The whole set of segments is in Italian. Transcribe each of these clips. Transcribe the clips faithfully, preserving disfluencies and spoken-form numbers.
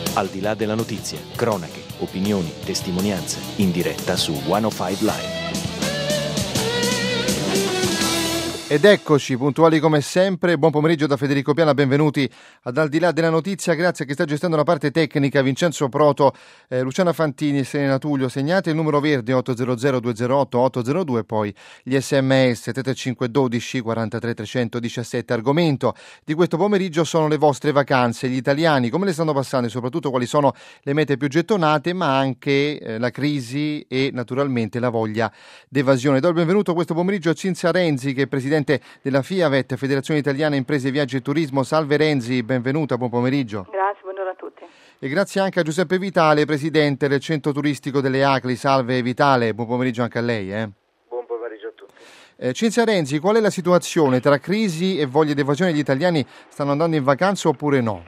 Al di là della notizia, cronache, opinioni, testimonianze, in diretta su centocinque Live. Ed eccoci, puntuali come sempre. Buon pomeriggio da Federico Piana, benvenuti ad Al di là della notizia. Grazie a chi sta gestendo la parte tecnica, Vincenzo Proto, eh, Luciana Fantini e Serena Tullio. Segnate il numero verde otto zero zero due zero otto otto zero due, poi gli sms tre tre cinque uno due quattro tre tre uno sette. Argomento di questo pomeriggio sono le vostre vacanze, gli italiani come le stanno passando e soprattutto quali sono le mete più gettonate, ma anche eh, la crisi e naturalmente la voglia d'evasione. Do il benvenuto questo pomeriggio a Cinzia Renzi, che è presidente della FIAVET, Federazione Italiana Imprese Viaggi e Turismo. Salve Renzi, benvenuta, buon pomeriggio. Grazie, buongiorno a tutti. E grazie anche a Giuseppe Vitale, presidente del centro turistico delle Acli. Salve Vitale, buon pomeriggio anche a lei. Eh. Buon pomeriggio a tutti. Eh, Cinzia Renzi, qual è la situazione tra crisi e voglia di evasione? Gli italiani stanno andando in vacanza oppure no?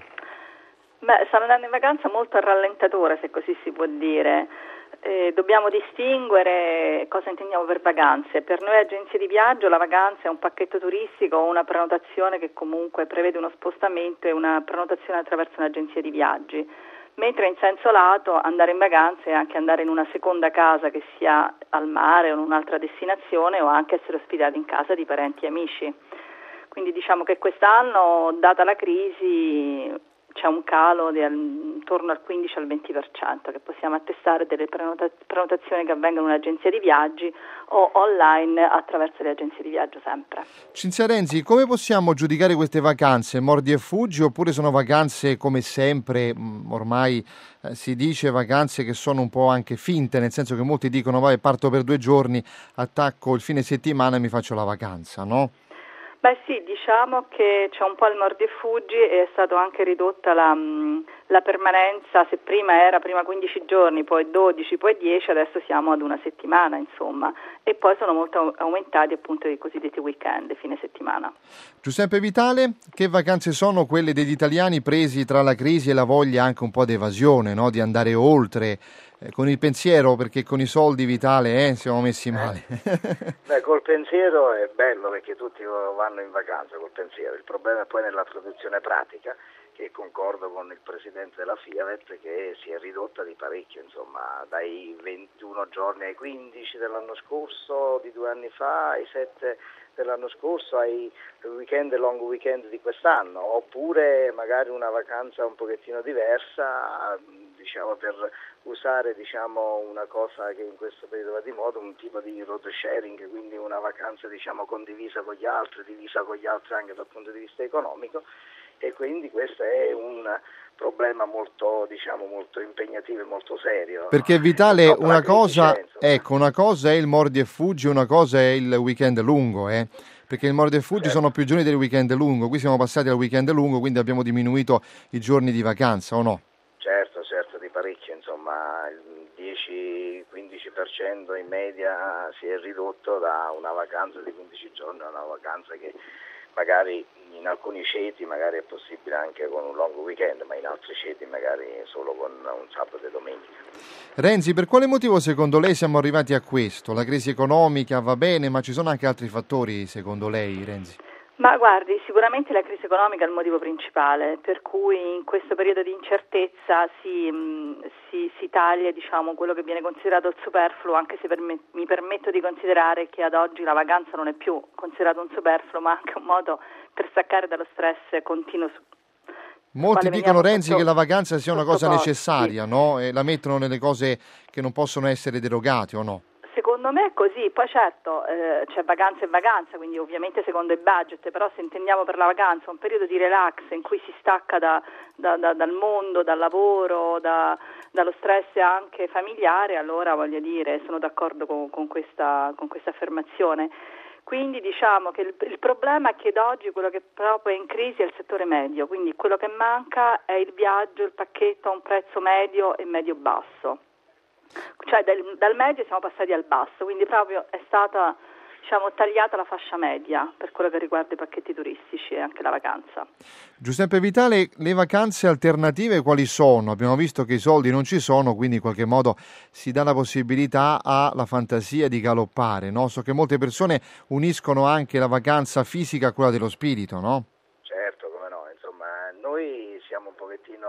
Beh, stanno andando in vacanza molto a rallentatore, se così si può dire. Eh, dobbiamo distinguere cosa intendiamo per vacanze. Per noi agenzie di viaggio la vacanza è un pacchetto turistico o una prenotazione che comunque prevede uno spostamento e una prenotazione attraverso un'agenzia di viaggi, mentre in senso lato andare in vacanza è anche andare in una seconda casa che sia al mare o in un'altra destinazione, o anche essere ospitati in casa di parenti e amici. Quindi diciamo che quest'anno, data la crisi, c'è un calo di intorno al quindici al venti per cento che possiamo attestare delle prenota- prenotazioni che avvengono in un'agenzia di viaggi o online attraverso le agenzie di viaggio sempre. Cinzia Renzi, come possiamo giudicare queste vacanze? Mordi e fuggi oppure sono vacanze come sempre, mh, ormai eh, si dice vacanze che sono un po' anche finte, nel senso che molti dicono vai parto per due giorni, attacco il fine settimana e mi faccio la vacanza, no? Beh sì, diciamo che c'è un po' il mordi e fuggi e è stata anche ridotta la, la permanenza. Se prima era prima quindici giorni, poi dodici, poi dieci, adesso siamo ad una settimana, insomma, e poi sono molto aumentati appunto i cosiddetti weekend, fine settimana. Giuseppe Vitale, che vacanze sono quelle degli italiani presi tra la crisi e la voglia anche un po' di evasione, no? Di andare oltre, eh, con il pensiero, perché con i soldi, Vitale, eh, siamo messi male. Beh, col pensiero è bello perché tutti vanno in vacanza col pensiero, il problema è poi nella traduzione pratica, che concordo con il presidente della FIAVET, che si è ridotta di parecchio, insomma, dai ventuno giorni ai quindici dell'anno scorso, di due anni fa, ai sette dell'anno scorso, ai weekend e long weekend di quest'anno, oppure magari una vacanza un pochettino diversa, diciamo, per usare, diciamo, una cosa che in questo periodo va di moda, un tipo di road sharing, quindi una vacanza, diciamo, condivisa con gli altri, divisa con gli altri anche dal punto di vista economico, e quindi questo è un problema molto, diciamo, molto impegnativo e molto serio. Perché Vitale, una cosa, ecco, una cosa è il mordi e fuggi, una cosa è il weekend lungo, eh? Perché il mordi e fuggi certo. sono più giorni del weekend lungo, qui siamo passati al weekend lungo, quindi abbiamo diminuito i giorni di vacanza, o no? Certo, certo, di parecchio, insomma, il dieci quindici per cento in media si è ridotto da una vacanza di quindici giorni a una vacanza che magari in alcuni ceti magari è possibile anche con un long weekend, ma in altri ceti magari solo con un sabato e domenica. Renzi, per quale motivo secondo lei siamo arrivati a questo? La crisi economica va bene, ma ci sono anche altri fattori secondo lei, Renzi? Ma guardi, sicuramente la crisi economica è il motivo principale, per cui in questo periodo di incertezza si, mh, si, si taglia, diciamo, quello che viene considerato il superfluo, anche se per me, mi permetto di considerare che ad oggi la vacanza non è più considerato un superfluo, ma anche un modo per staccare dallo stress continuo. Su, Molti dicono, Renzi, sotto, che la vacanza sia una cosa sottoposti. necessaria, no? E la mettono nelle cose che non possono essere derogate, o no? Secondo me è così, poi certo eh, c'è vacanza e vacanza, quindi ovviamente secondo il budget, però se intendiamo per la vacanza un periodo di relax in cui si stacca da, da, da, dal mondo, dal lavoro, da, dallo stress anche familiare, allora voglio dire, sono d'accordo con, con, questa, con questa affermazione. Quindi diciamo che il, il problema è che ad oggi quello che proprio è in crisi è il settore medio, quindi quello che manca è il viaggio, il pacchetto a un prezzo medio e medio-basso. Cioè dal, dal medio siamo passati al basso, quindi proprio è stata, diciamo, tagliata la fascia media per quello che riguarda i pacchetti turistici e anche la vacanza. Giuseppe Vitale, le vacanze alternative quali sono? Abbiamo visto che i soldi non ci sono, quindi in qualche modo si dà la possibilità alla fantasia di galoppare, no? So che molte persone uniscono anche la vacanza fisica a quella dello spirito, no? Certo, come no, insomma, noi siamo un pochettino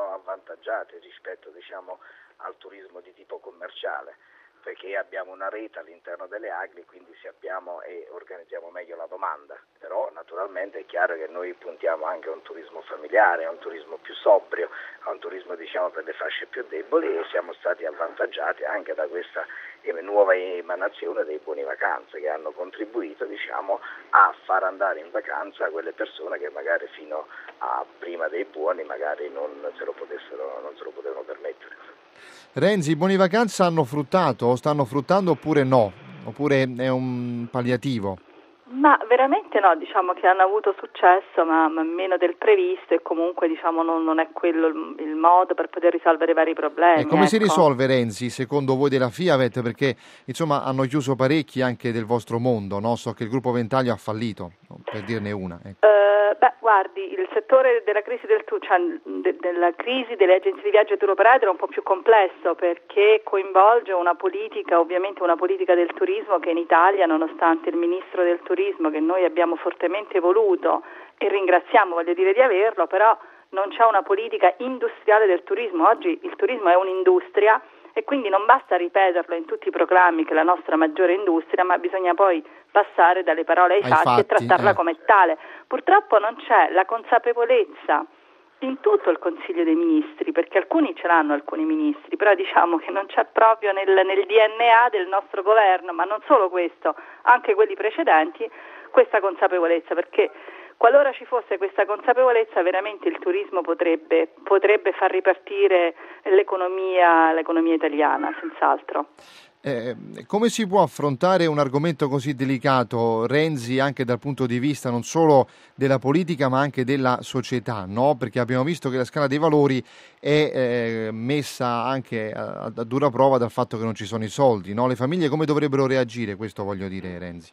sono avvantaggiati rispetto, diciamo, al turismo di tipo commerciale, perché abbiamo una rete all'interno delle agri, quindi sappiamo e organizziamo meglio la domanda. Però naturalmente è chiaro che noi puntiamo anche a un turismo familiare, a un turismo più sobrio, a un turismo, diciamo, per le fasce più deboli, e siamo stati avvantaggiati anche da questa nuova emanazione dei buoni vacanze, che hanno contribuito, diciamo, a far andare in vacanza quelle persone che magari fino a prima dei buoni magari non se lo potessero, non se lo potevano permettere. Renzi, i buoni vacanza hanno fruttato o stanno fruttando oppure no? Oppure è un palliativo? Ma veramente no, diciamo che hanno avuto successo, ma, ma meno del previsto, e comunque, diciamo, non, non è quello il, il modo per poter risolvere i vari problemi. E come ecco. si risolve, Renzi, secondo voi, della Fiavet? Perché insomma hanno chiuso parecchi anche del vostro mondo, no? So che il gruppo Ventaglio ha fallito, per dirne una. Ecco. Uh, beh, guardi, il settore della crisi del tu- cioè, de- della crisi delle agenzie di viaggio e tour operator è un po' più complesso, perché coinvolge una politica, ovviamente una politica del turismo che in Italia, nonostante il ministro del turismo, che noi abbiamo fortemente voluto e ringraziamo, voglio dire, di averlo, però non c'è una politica industriale del turismo. Oggi il turismo è un'industria e quindi non basta ripeterlo in tutti i proclami che è la nostra maggiore industria, ma bisogna poi passare dalle parole ai, ai fatti, fatti e trattarla eh. come tale. Purtroppo non c'è la consapevolezza in tutto il Consiglio dei Ministri, perché alcuni ce l'hanno, alcuni ministri, però diciamo che non c'è proprio nel, nel D N A del nostro governo, ma non solo questo, anche quelli precedenti, questa consapevolezza, perché qualora ci fosse questa consapevolezza, veramente il turismo potrebbe, potrebbe far ripartire l'economia, l'economia italiana, senz'altro. Eh, come si può affrontare un argomento così delicato, Renzi, anche dal punto di vista non solo della politica ma anche della società, no? Perché abbiamo visto che la scala dei valori è eh, messa anche a, a dura prova dal fatto che non ci sono i soldi, no? Le famiglie come dovrebbero reagire? Questo voglio dire, Renzi.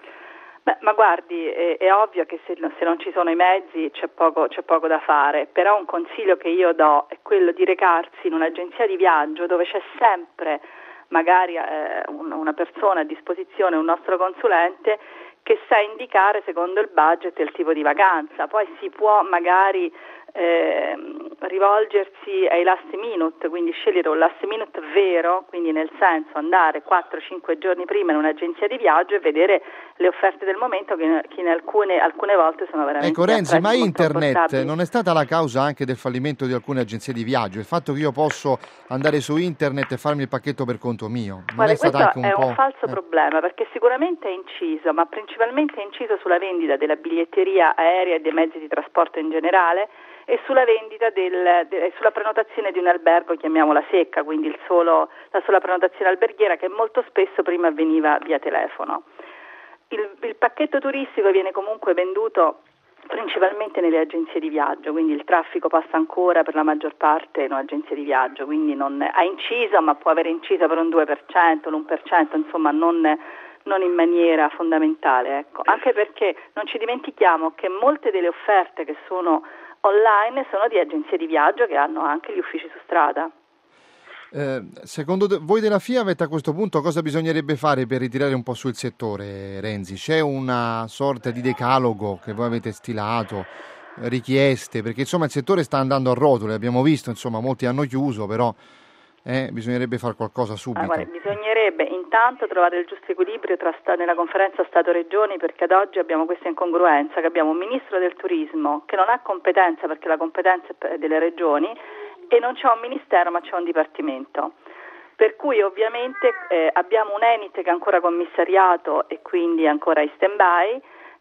Beh, ma guardi, è, è ovvio che se, se non ci sono i mezzi c'è poco, c'è poco da fare, però un consiglio che io do è quello di recarsi in un'agenzia di viaggio dove c'è sempre magari eh, una persona a disposizione, un nostro consulente, che sa indicare secondo il budget il tipo di vacanza. Poi si può magari eh, rivolgersi ai last minute, quindi scegliere un last minute vero, quindi nel senso andare quattro cinque giorni prima in un'agenzia di viaggio e vedere le offerte del momento, che, che in alcune, alcune volte sono veramente... Ecco Renzi, ma internet non è stata la causa anche del fallimento di alcune agenzie di viaggio? Il fatto che io posso andare su internet e farmi il pacchetto per conto mio? Non Guarda, è stato questo anche un è po'... un falso eh. problema, perché sicuramente è inciso, ma principalmente è inciso sulla vendita della biglietteria aerea e dei mezzi di trasporto in generale, e sulla vendita del, de, sulla prenotazione di un albergo, chiamiamola secca, quindi il solo, la sola prenotazione alberghiera, che molto spesso prima avveniva via telefono. Il, il pacchetto turistico viene comunque venduto principalmente nelle agenzie di viaggio, quindi il traffico passa ancora per la maggior parte in un'agenzia di viaggio, quindi non ha inciso, ma può avere inciso per un due per cento, l'uno per cento, insomma non, non in maniera fondamentale, ecco. Anche perché non ci dimentichiamo che molte delle offerte che sono online sono di agenzie di viaggio che hanno anche gli uffici su strada. Eh, secondo voi della Fiavet a questo punto cosa bisognerebbe fare per ritirare un po' sul settore, Renzi? C'è una sorta di decalogo che voi avete stilato, richieste? Perché insomma il settore sta andando a rotoli, abbiamo visto, insomma molti hanno chiuso, però eh, bisognerebbe fare qualcosa subito. Ah, guarda, bisognerebbe intanto trovare il giusto equilibrio tra sta- nella conferenza Stato-Regioni, perché ad oggi abbiamo questa incongruenza, che abbiamo un ministro del turismo che non ha competenza, perché la competenza è delle regioni, e non c'è un ministero ma c'è un dipartimento, per cui ovviamente eh, abbiamo un Enit che è ancora commissariato e quindi ancora in stand-by,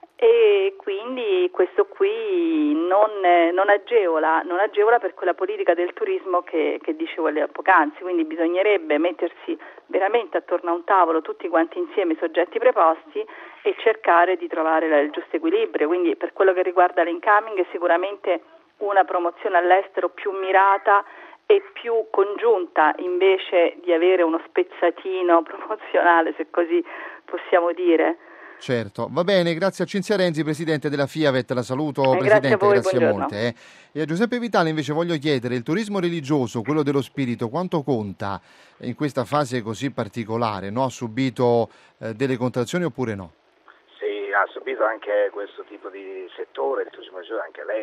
e quindi questo qui non, eh, non agevola non agevola per quella politica del turismo che, che dicevo poc'anzi, quindi bisognerebbe mettersi veramente attorno a un tavolo tutti quanti insieme, i soggetti preposti, e cercare di trovare il giusto equilibrio. Quindi per quello che riguarda l'incoming sicuramente una promozione all'estero più mirata e più congiunta, invece di avere uno spezzatino promozionale, se così possiamo dire. Certo, va bene, grazie a Cinzia Renzi, Presidente della Fiavet, la saluto eh, Presidente, grazie a voi, grazie molte. Eh. E a Giuseppe Vitale invece voglio chiedere, il turismo religioso, quello dello spirito, quanto conta in questa fase così particolare? No? Ha subito eh, delle contrazioni oppure no? Ha subito anche questo tipo di settore, il turismo religioso, anche lei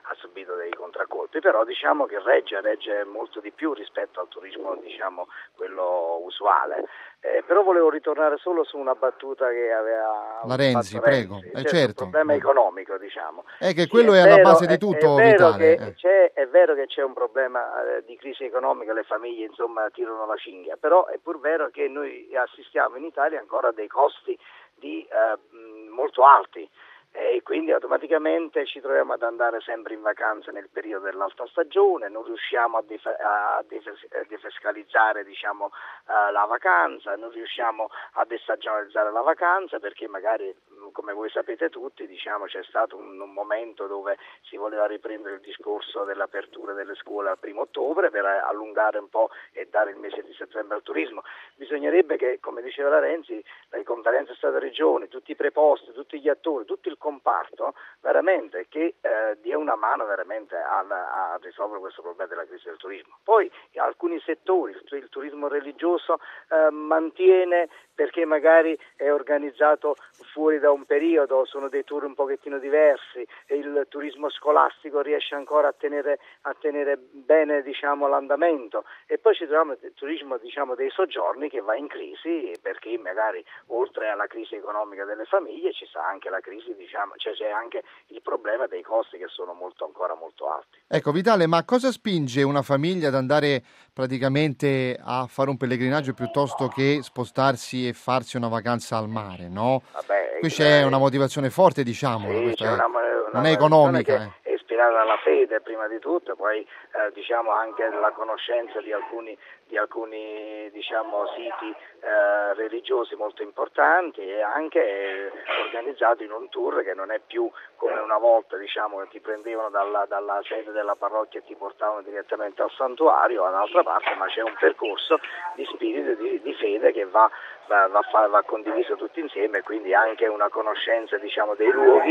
ha subito dei contraccolpi, però diciamo che regge, regge molto di più rispetto al turismo, diciamo, quello usuale. Eh, però volevo ritornare solo su una battuta che aveva La Renzi, fatto prego, Renzi, eh, cioè certo. sul problema economico, diciamo. È che Sì, quello è, è alla vero, base di è, tutto, è vero Vitale. che eh. c'è, è vero che c'è un problema eh, di crisi economica, le famiglie insomma tirano la cinghia, però è pur vero che noi assistiamo in Italia ancora a dei costi di, eh, molto alti. E quindi automaticamente ci troviamo ad andare sempre in vacanza nel periodo dell'alta stagione, non riusciamo a, dif- a dif- defiscalizzare diciamo, uh, la vacanza, non riusciamo a destagionalizzare la vacanza perché magari, come voi sapete tutti, diciamo, c'è stato un, un momento dove si voleva riprendere il discorso dell'apertura delle scuole al primo ottobre per allungare un po' e dare il mese di settembre al turismo. Bisognerebbe che, come diceva la Renzi, le conferenze Stato-Regioni, tutti i preposti, tutti gli attori, tutto il comparto veramente che eh, dia una mano veramente a, a risolvere questo problema della crisi del turismo. Poi in alcuni settori, il turismo religioso eh, mantiene perché magari è organizzato fuori da un periodo, sono dei tour un pochettino diversi, e il turismo scolastico riesce ancora a tenere, a tenere bene diciamo, l'andamento, e poi ci troviamo il turismo diciamo, dei soggiorni che va in crisi perché magari oltre alla crisi economica delle famiglie ci sta anche la crisi, diciamo, cioè c'è anche il problema dei costi che sono molto, ancora molto alti. Ecco Vitale, ma cosa spinge una famiglia ad andare praticamente a fare un pellegrinaggio piuttosto che spostarsi e farsi una vacanza al mare, no? Vabbè, Qui il, c'è una motivazione forte, diciamo, sì, questa c'è è, una, una non è economica. che Eh. è ispirata dalla fede prima di tutto, poi eh, diciamo anche la conoscenza di alcuni, di alcuni diciamo, siti eh, religiosi molto importanti, e anche eh, organizzato in un tour che non è più come una volta, diciamo, che ti prendevano dalla, dalla sede della parrocchia e ti portavano direttamente al santuario o all'altra parte, ma c'è un percorso di spirito di, di fede che va Va, va, va condiviso tutti insieme, e quindi anche una conoscenza diciamo, dei luoghi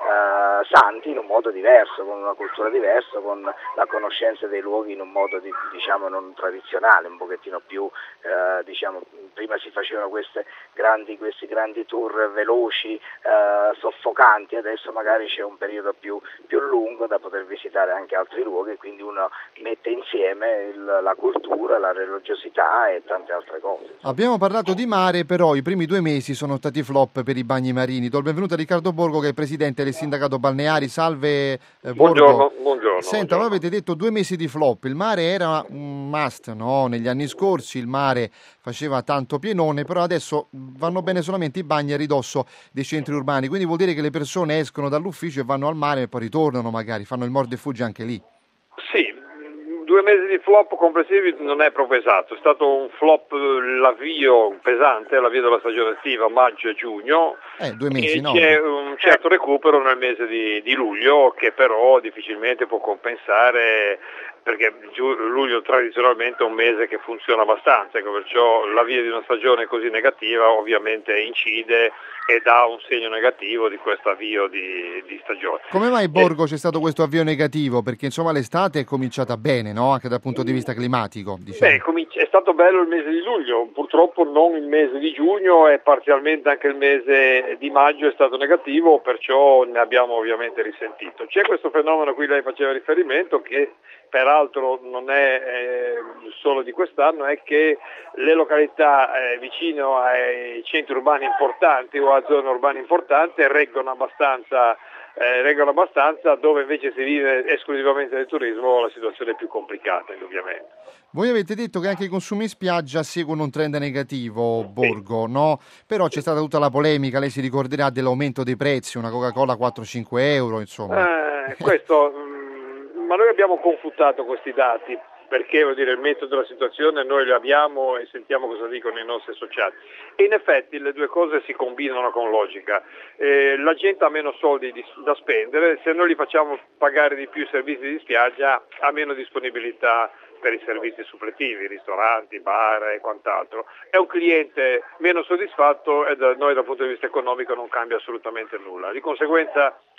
eh, santi in un modo diverso, con una cultura diversa, con la conoscenza dei luoghi in un modo di, diciamo non tradizionale, un pochettino più eh, diciamo prima si facevano queste grandi, questi grandi tour veloci, eh, soffocanti, adesso magari c'è un periodo più, più lungo da poter visitare anche altri luoghi, quindi uno mette insieme il, la cultura, la religiosità e tante altre cose. Abbiamo parlato di mare, però i primi due mesi sono stati flop per i bagni marini. Do il benvenuto a Riccardo Borgo, che è il presidente del sindacato balneari. Salve eh, Borgo. Buongiorno, buongiorno. Senta, voi avete detto due mesi di flop. Il mare era un must, no? Negli anni scorsi il mare faceva tanto pienone, però adesso vanno bene solamente i bagni a ridosso dei centri urbani. Quindi vuol dire che le persone escono dall'ufficio e vanno al mare e poi ritornano magari, fanno il mordi e fuggi anche lì. Sì, due mesi di flop complessivi non è proprio esatto, è stato un flop l'avvio pesante, l'avvio della stagione estiva, maggio e giugno, eh, due mesi, e no? c'è un certo recupero nel mese di, di luglio che però difficilmente può compensare, perché luglio tradizionalmente è un mese che funziona abbastanza, ecco, perciò l'avvio di una stagione così negativa ovviamente incide e dà un segno negativo di questo avvio di, di stagione. Come mai Borgo c'è stato questo avvio negativo? Perché insomma l'estate è cominciata bene, no? Anche dal punto di vista climatico, diciamo. Beh, è stato bello il mese di luglio, purtroppo non il mese di giugno, e parzialmente anche il mese di maggio è stato negativo, perciò ne abbiamo ovviamente risentito. C'è questo fenomeno a cui lei faceva riferimento, che peraltro non è eh, solo di quest'anno, è che le località eh, vicino ai centri urbani importanti o a zone urbane importanti reggono abbastanza Eh, reggono abbastanza, dove invece si vive esclusivamente del turismo la situazione è più complicata, indubbiamente. Voi avete detto che anche i consumi in spiaggia seguono un trend negativo, Borgo, sì. No? Però c'è stata tutta la polemica, lei si ricorderà dell'aumento dei prezzi, una Coca-Cola quattro cinque euro, insomma. Eh, questo, mh, ma noi abbiamo confutato questi dati, perché vuol dire il metodo della situazione noi lo abbiamo e sentiamo cosa dicono i nostri associati, e in effetti le due cose si combinano con logica. Eh, la gente ha meno soldi di, da spendere, se noi gli facciamo pagare di più i servizi di spiaggia ha meno disponibilità per i servizi suppletivi, ristoranti, bar e quant'altro. È un cliente meno soddisfatto e da noi dal punto di vista economico non cambia assolutamente nulla. Di conseguenza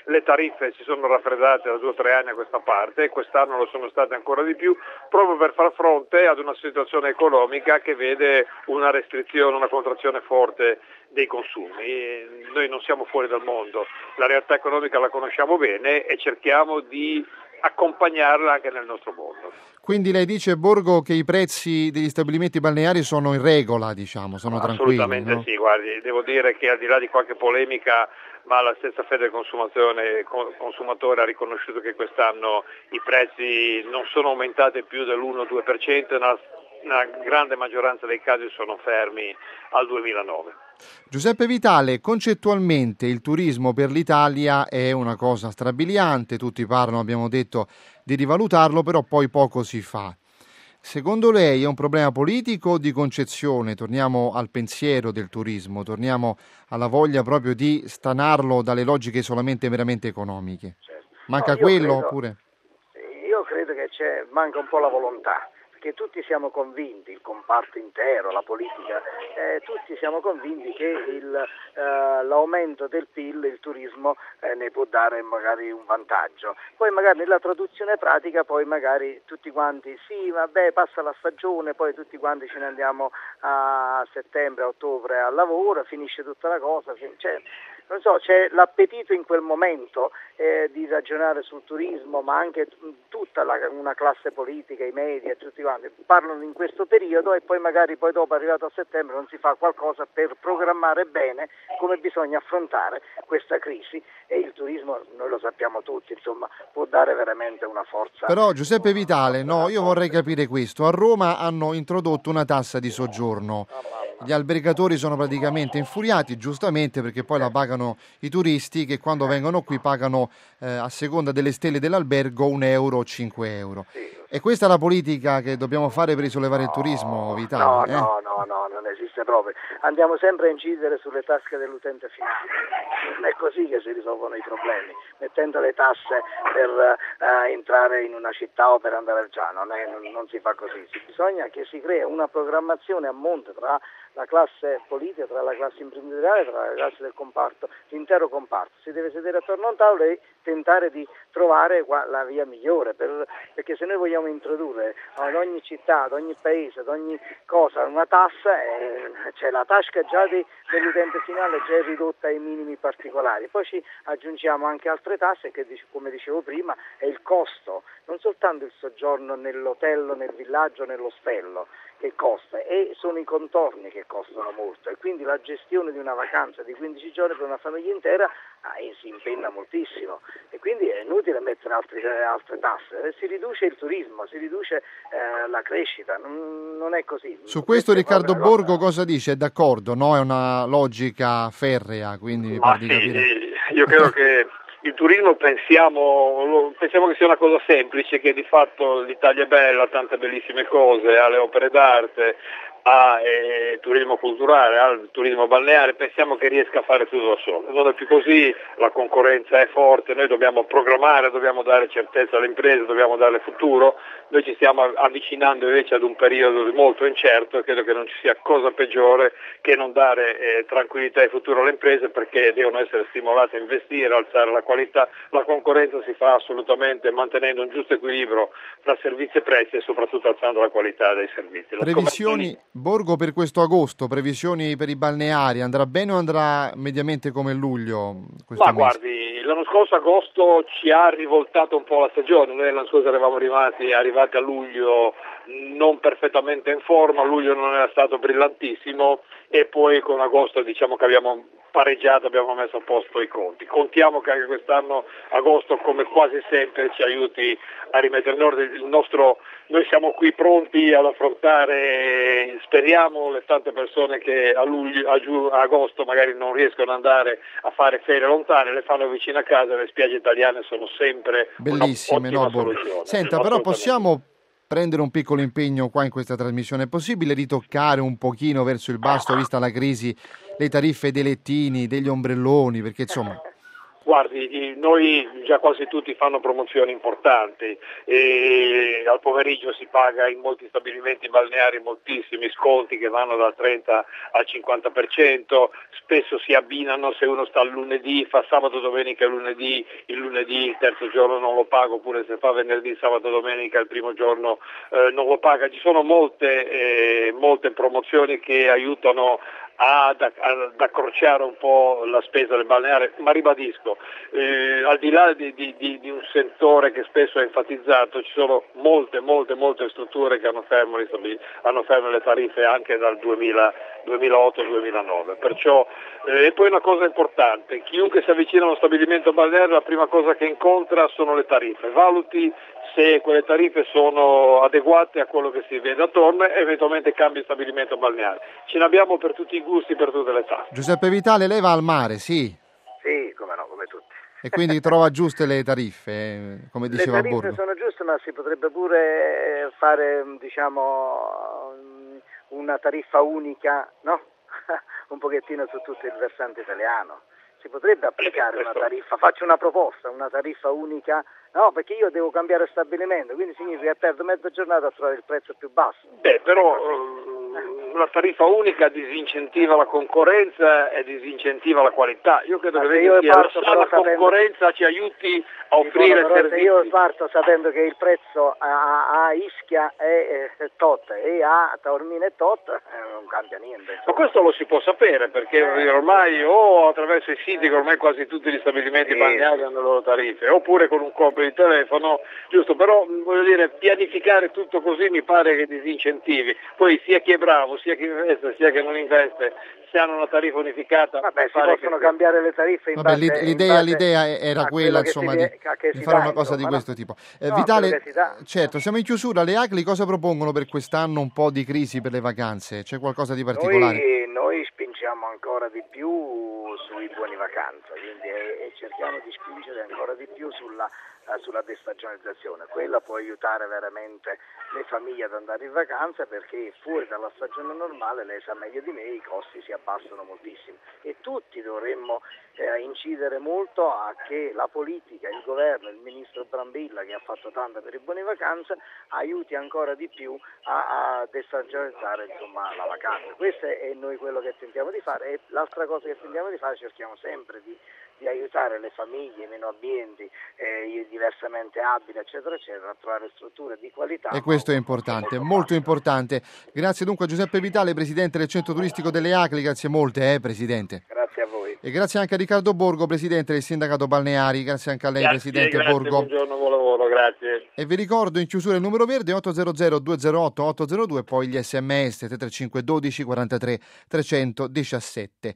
le tariffe si sono raffreddate da due o tre anni a questa parte e quest'anno lo sono state ancora di più, proprio per far fronte ad una situazione economica che vede una restrizione, una contrazione forte dei consumi. E noi non siamo fuori dal mondo, la realtà economica la conosciamo bene e cerchiamo di accompagnarla anche nel nostro mondo. Quindi lei dice, Borgo, che i prezzi degli stabilimenti balneari sono in regola, diciamo, sono tranquilli, Assolutamente no? Sì, guardi, devo dire che al di là di qualche polemica, ma la stessa Fede Consumazione, Consumatore ha riconosciuto che quest'anno i prezzi non sono aumentati più dell'uno due per cento, una, una grande maggioranza dei casi sono fermi al duemilanove. Giuseppe Vitale, concettualmente il turismo per l'Italia è una cosa strabiliante, tutti parlano, abbiamo detto, di rivalutarlo, però poi poco si fa. Secondo lei è un problema politico o di concezione? Torniamo al pensiero del turismo, torniamo alla voglia proprio di stanarlo dalle logiche solamente meramente economiche. Certo. Manca no, quello credo, oppure? Io credo che c'è, manca un po' la volontà. Che tutti siamo convinti, il comparto intero, la politica, eh, tutti siamo convinti che il, eh, l'aumento del P I L, il turismo, eh, ne può dare magari un vantaggio. Poi magari nella traduzione pratica, poi magari tutti quanti, sì, vabbè, passa la stagione, poi tutti quanti ce ne andiamo a settembre, a ottobre al lavoro, finisce tutta la cosa, cioè, non so, c'è l'appetito in quel momento eh, di ragionare sul turismo, ma anche tutta la, una classe politica, i media, tutti quanti parlano in questo periodo e poi magari poi dopo, arrivato a settembre, non si fa qualcosa per programmare bene come bisogna affrontare questa crisi, e il turismo, noi lo sappiamo tutti, insomma, può dare veramente una forza. Però Giuseppe Vitale, no, io vorrei capire questo. A Roma hanno introdotto una tassa di soggiorno. Gli albergatori sono praticamente infuriati, giustamente, perché poi la pagano i turisti che quando vengono qui pagano eh, a seconda delle stelle dell'albergo un euro o cinque euro. E questa è la politica che dobbiamo fare per risollevare il turismo, Vitale? No, eh? no, no, no, non esiste proprio. Andiamo sempre a incidere sulle tasche dell'utente finale. Non è così che si risolvono i problemi, mettendo le tasse per uh, entrare in una città o per andare al cielo. Non, è, non, non si fa così. Bisogna che si crea una programmazione a monte tra la classe politica, tra la classe imprenditoriale, tra la classe del comparto, l'intero comparto. Si deve sedere attorno a un tavolo e tentare di trovare la via migliore, per, perché se noi vogliamo introdurre ad ogni città, ad ogni paese, ad ogni cosa una tassa, eh, cioè la tasca già di, dell'utente finale già è ridotta ai minimi particolari, poi ci aggiungiamo anche altre tasse che, come dicevo prima, è il costo, non soltanto il soggiorno nell'hotel, nel villaggio, nell'ostello che costa, e sono i contorni che costano molto, e quindi la gestione di una vacanza di quindici giorni per una famiglia intera eh, si impenna moltissimo, e quindi è inutile mettere altri, altre tasse, si riduce il turismo, si riduce eh, la crescita, non, non è così. Su questo Riccardo Borgo cosa... cosa dice? È d'accordo, no? È una logica ferrea, quindi mi Ma pare di sì, capire. Io credo che il turismo pensiamo, pensiamo che sia una cosa semplice, che di fatto l'Italia è bella, ha tante bellissime cose, ha le opere d'arte, ha eh, turismo culturale, al turismo balneare, pensiamo che riesca a fare tutto da solo. Non è più così, la concorrenza è forte, noi dobbiamo programmare, dobbiamo dare certezza alle imprese, dobbiamo darle futuro, noi ci stiamo avvicinando invece ad un periodo molto incerto e credo che non ci sia cosa peggiore che non dare eh, tranquillità e futuro alle imprese, perché devono essere stimolate a investire, alzare la qualità. La concorrenza si fa assolutamente mantenendo un giusto equilibrio tra servizi e prezzi e soprattutto alzando la qualità dei servizi. La Previsioni, Borgo, per questo agosto, previsioni per i balneari, andrà bene o andrà mediamente come luglio? Ma mese? guardi, l'anno scorso agosto ci ha rivoltato un po' la stagione, noi l'anno scorso eravamo arrivati, arrivati a luglio non perfettamente in forma, luglio non era stato brillantissimo e poi con agosto diciamo che abbiamo pareggiato, abbiamo messo a posto i conti. Contiamo che anche quest'anno agosto, come quasi sempre, ci aiuti a rimettere in ordine il nostro. Noi siamo qui pronti ad affrontare, speriamo, le tante persone che a, luglio, a, giugno, a agosto magari non riescono ad andare a fare ferie lontane, le fanno vicino a casa. Le spiagge italiane sono sempre bellissime, un'ottima no, soluzione. Senta, però possiamo prendere un piccolo impegno qua in questa trasmissione? È possibile ritoccare un pochino verso il basso, vista la crisi, le tariffe dei lettini, degli ombrelloni, perché insomma Guardi, noi già quasi tutti fanno promozioni importanti e al pomeriggio si paga in molti stabilimenti balneari moltissimi sconti che vanno dal trenta al cinquanta per cento, spesso si abbinano, se uno sta il lunedì, fa sabato, domenica e lunedì, il lunedì il terzo giorno non lo paga, oppure se fa venerdì, sabato, domenica il primo giorno eh, non lo paga. Ci sono molte, eh, molte promozioni che aiutano ad, ad accorciare un po' la spesa del balneare, ma ribadisco, eh, al di là di, di, di, di un settore che spesso è enfatizzato, ci sono molte, molte, molte strutture che hanno fermo, hanno fermo le tariffe anche dal duemila, duemilaotto duemilanove, perciò eh, e poi una cosa importante, chiunque si avvicina a uno stabilimento balneare la prima cosa che incontra sono le tariffe, valuti se quelle tariffe sono adeguate a quello che si vede attorno e eventualmente cambia stabilimento balneare. Ce ne abbiamo per tutti i gusti, per tutte le età. Giuseppe Vitale, lei va al mare, sì? Sì, come no, come tutti. E quindi trova giuste le tariffe, come diceva Le tariffe Borgo? sono giuste, ma si potrebbe pure fare, diciamo, una tariffa unica, no? Un pochettino su tutto il versante italiano. Si potrebbe applicare una tariffa, faccio una proposta, una tariffa unica, no, perché io devo cambiare stabilimento, quindi significa che perdo mezza giornata a trovare il prezzo più basso. Beh, però una tariffa unica disincentiva la concorrenza e disincentiva la qualità. Io credo Ma che io sia, parto la sapendo... concorrenza ci aiuti a offrire però servizi. Se io parto sapendo che il prezzo a, a Ischia è, è tot e a Taormina è tot, eh, non cambia niente. Insomma. Ma questo lo si può sapere perché Eh. ormai o attraverso i siti che ormai quasi tutti gli stabilimenti Sì. balneari hanno le loro tariffe, oppure con un colpo di telefono, giusto, però voglio dire, pianificare tutto così mi pare che disincentivi. Poi sia chi è bravo, sia chi investe, sia che non investe, se hanno una tariffa unificata. Vabbè, si pare possono che... cambiare le tariffe in Vabbè, base, l'idea, in base l'idea era a quella, quello che insomma, si di, vie- che di si fare dà, una cosa insomma, di questo no? tipo. Eh, No, Vitale, quello che si dà. certo, siamo in chiusura. Le A C L I cosa propongono per quest'anno un po' di crisi per le vacanze? C'è qualcosa di particolare? Noi, noi spingiamo ancora di più sui buoni vacanza, quindi e, e cerchiamo di spingere ancora di più sulla, eh, sulla destagionalizzazione. Quella può aiutare veramente le famiglie ad andare in vacanza perché fuori dalla stagione normale, lei sa meglio di me, i costi si abbassano moltissimo e tutti dovremmo eh, incidere molto a che la politica, il governo, il ministro Brambilla che ha fatto tanto per i buoni vacanza aiuti ancora di più a, a destagionalizzare insomma, la vacanza. Questo è noi quello che tentiamo di fare e l'altra cosa che tentiamo di fare cerchiamo sempre di, di aiutare le famiglie, i meno abbienti, eh, i diversamente abili eccetera eccetera a trovare strutture di qualità. E questo è importante, molto importante. Grazie dunque a Giuseppe Vitale, presidente del centro turistico delle A C L I, grazie molte, eh, presidente. Grazie a voi. E grazie anche a Riccardo Borgo, presidente del sindacato balneari, grazie anche a lei, Grazie, presidente grazie, Borgo. Buongiorno, buon lavoro, grazie. E vi ricordo in chiusura il numero verde otto zero zero due zero otto otto zero due, poi gli sms tre tre cinque uno due quarantatré trecentodiciassette.